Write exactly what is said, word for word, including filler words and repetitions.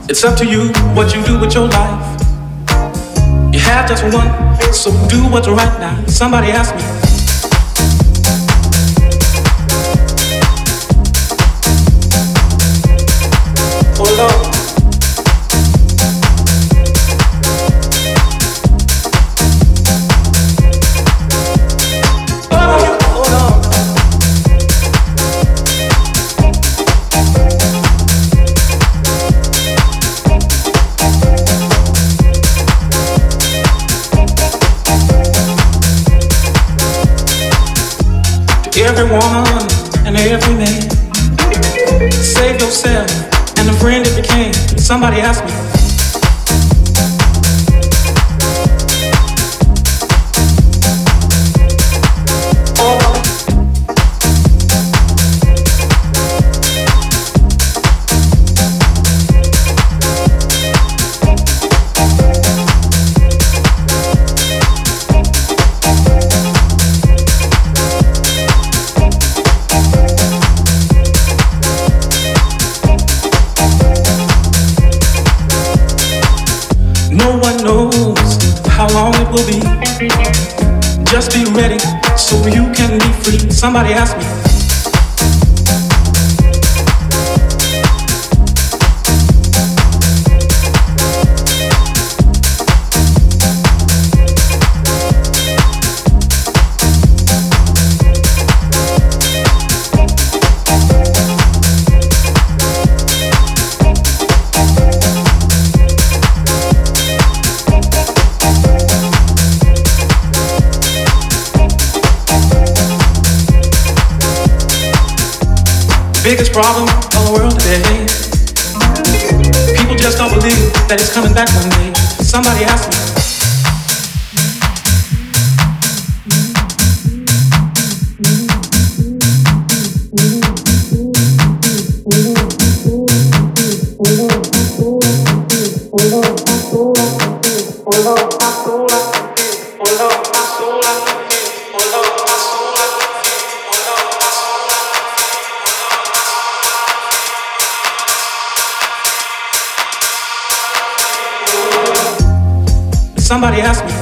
It's up to you what you do with your life. You have just one, so do what's right now. Somebody asked me. Oh Lord. Everyone and every man, save yourself and the friend it became. Somebody asked me. Oh. No one knows how long it will be. Just be ready so you can be free. Somebody asked me. Biggest problem of the world today. People just don't believe that it's coming back one day. Somebody asked me. Somebody asked me.